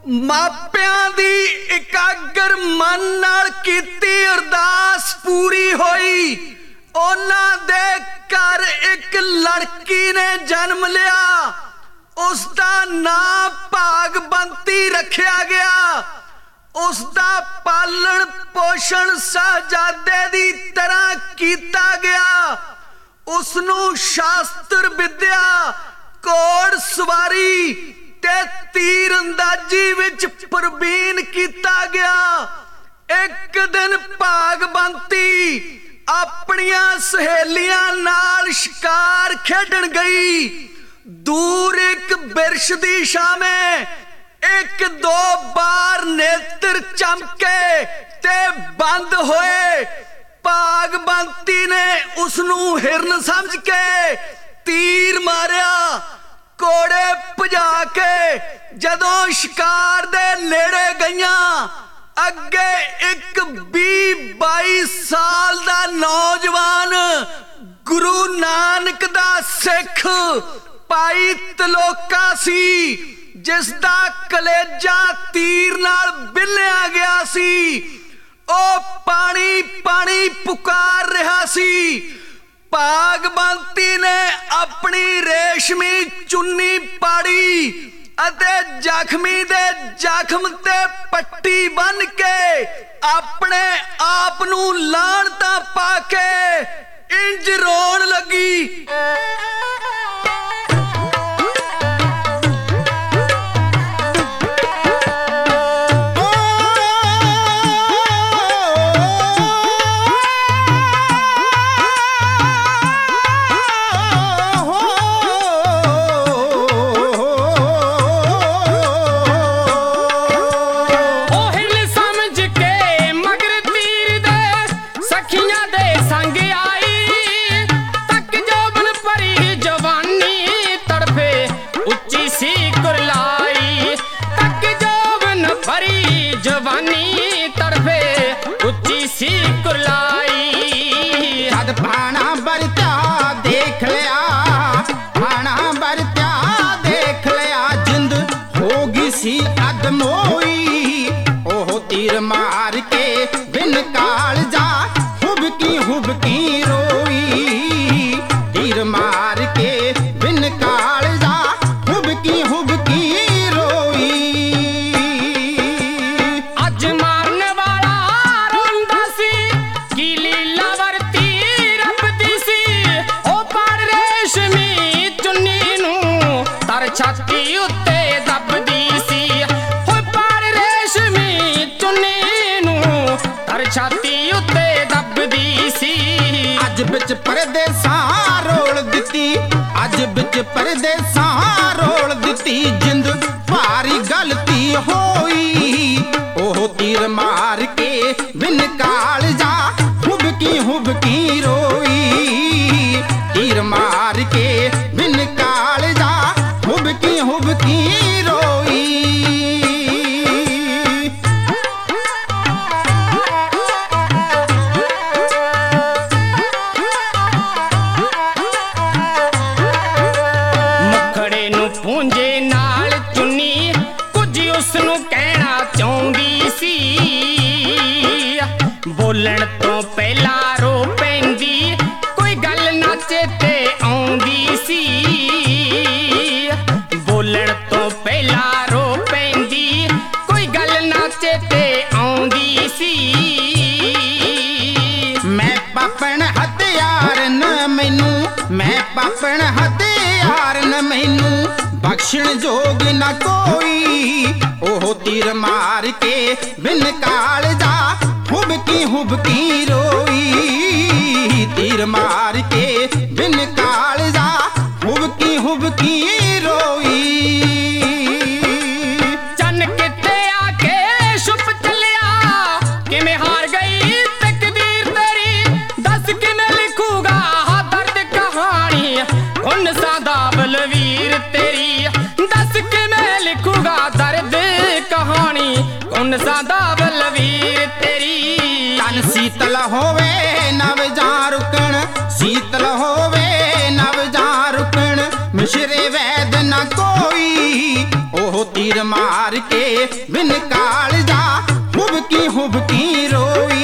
ਮਾਪਿਆਂ ਦੀ ਇਕਾਗਰ ਮਨ ਨਾਲ ਕੀਤੀ ਅਰਦਾਸ ਪੂਰੀ ਹੋਈ। ਉਹਨਾਂ ਦੇ ਘਰ ਇੱਕ ਲੜਕੀ ਨੇ ਜਨਮ ਲਿਆ। ਉਸ ਦਾ ਨਾਂ ਭਾਗਵੰਤੀ ਰੱਖਿਆ ਗਿਆ। ਉਸ ਦਾ ਪਾਲਣ ਪੋਸ਼ਣ ਸਾਹਿਬਜ਼ਾਦੇ ਦੀ ਤਰ੍ਹਾਂ ਕੀਤਾ ਗਿਆ। ਉਸ ਨੂੰ ਸ਼ਾਸਤਰ ਵਿਦਿਆ, ਘੋੜ ਸਵਾਰੀ ਤੇ ਤੀਰ ਅੰਦਾਜ਼ੀ ਵਿੱਚ ਪ੍ਰਵੀਨ ਕੀਤਾ ਗਿਆ। ਇੱਕ ਦਿਨ ਭਾਗਵੰਤੀ ਆਪਣੀਆਂ ਸਹੇਲੀਆਂ ਨਾਲ ਸ਼ਿਕਾਰ ਖੇਡਣ ਗਈ। ਦੂਰ ਇੱਕ ਬਿਰਛ ਦੀ ਛਾਵੇਂ ਇੱਕ ਦੋ ਬਾਰ ਨੇਤਰ ਚਮਕੇ ਤੇ ਬੰਦ ਹੋਏ। ਭਾਗਵੰਤੀ ਨੇ ਉਸ ਨੂੰ ਹਿਰਨ ਸਮਝ ਕੇ ਤੀਰ ਮਾਰਿਆ। ਘੋੜੇ ਭਜਾ ਕੇ ਜਦੋਂ ਸ਼ਿਕਾਰ ਦੇ ਨੇੜੇ ਗਈਆਂ, ਅੱਗੇ ਇੱਕ 20-22 ਸਾਲ ਦਾ ਨੌਜਵਾਨ ਗੁਰੂ ਨਾਨਕ ਦਾ ਸਿੱਖ ਭਾਈ ਤਲੋਕਾ ਸੀ, ਜਿਸ ਦਾ ਕਲੇਜਾ ਤੀਰ ਨਾਲ ਬਿੰਨਿਆ ਗਿਆ ਸੀ। ਉਹ ਪਾਣੀ ਪਾਣੀ ਪੁਕਾਰ ਰਿਹਾ ਸੀ। ਭਾਗਵੰਤੀ ਨੇ ਆਪਣੀ ਰੇਸ਼ਮੀ ਚੁੰਨੀ ਪਾੜੀ ਅਤੇ ਜ਼ਖਮੀ ਦੇ ਜ਼ਖਮ ਤੇ ਪੱਟੀ ਬੰਨ ਕੇ ਆਪਣੇ ਆਪ ਨੂੰ ਲਾਹਣਤਾਂ ਪਾ ਕੇ ਇੰਜ ਰੋਣ ਲੱਗੀ। ਪਰਦੇਸਾਂ ਰੋਲ ਦਿੱਤੀ, ਅੱਜ ਵਿੱਚ ਪਰਦੇਸਾਂ ਰੋਲ ਦਿੱਤੀ। ਜਿੰਦ ਭਾਰੀ ਗਲਤੀ ਹੋਈ, ਉਹ ਤੀਰ ਮਾਰ ਕੇ ਬਿਨ ਕਾਲਜਾ ਹੁਬਕੀ ਹੁਬਕੀ ਰੋਈ। ਤੀਰ ਮਾਰ ਕੇ ਬਿਨ ਕਾਲਜਾ ਹੁਬਕੀ ਹੁਬਕੀ ਰੋਈ। ਪੂੰਝੇ ਨਾਲ ਚੁੰਨੀ ਕੁਝ ਉਸ ਨੂੰ ਕਹਿਣਾ ਚਾਹੁੰਦੀ ਸੀ। ਬੋਲਣ ਤੋਂ ਪਹਿਲਾਂ ਰੋ ਪੈਂਦੀ, ਕੋਈ ਗੱਲ ਨਾ ਚੇਤੇ ਆਉਂਦੀ ਸੀ। ਬੋਲਣ ਤੋਂ ਪਹਿਲਾਂ ਰੋ ਪੈਂਦੀ, ਕੋਈ ਗੱਲ ਨਾ ਚੇਤੇ ਆਉਂਦੀ ਸੀ। ਮੈਂ ਪਾਪਣ ਹਥਿਆਰ ਨ ਮੈਨੂੰ, ਮੈਂ ਪਾਪਣ ਹਥਿਆਰ ਨ ਮੈਨੂੰ, ਬਖਸ਼ਣ ਜੋਗ ਨਾ ਕੋਈ। ਉਹ ਤੀਰ ਮਾਰ ਕੇ ਬਿਨ ਕਾਲਜਾ ਹੁਬਕੀ ਹੁਬਕੀ ਰੋਈ। ਤੀਰ ਮਾਰ ਕੇ ਬਿਨ ਕਾਲਜਾ ਹੁਬਕੀ ਹੁਬਕੀ ਰੋਈ। ਚੰਨ ਕਿੱਥੇ ਆ ਕੇ ਛੁਪ ਚੱਲਿਆ, ਕਿਵੇਂ ਹਾਰ ਗਈ ਤਕਦੀਰ ਤੇਰੀ। ਦੱਸ ਕਿਵੇਂ ਲਿਖੂਗਾ ਦਰਦ ਕਹਾਣੀ, ਹੁਨਸਾਂ ਦਾ ਬਲਵੀਰ ਤੇਰੀ। ਦੱਸ ਕਿਵੇਂ ਲਿਖੂਗਾ ਦਰਦ ਕਹਾਣੀ, ਹੁਨਸਾਂ ਦਾ ਬਲਵੀਰ ਤੇਰੀ। ਤਨ ਸੀਤਲ ਹੋਵੇ ਨਵ ਜਾਂ ਰੁਕਣ, ਸੀਤਲ ਹੋਵੇ ਨਵ ਜਾਂ ਰੁਕਣ। ਮਿਸ਼ਰੇ ਵੈਦ ਨਾ ਕੋਈ, ਉਹ तीर मार के बिन कालजा हुबकी हुबकी रोई।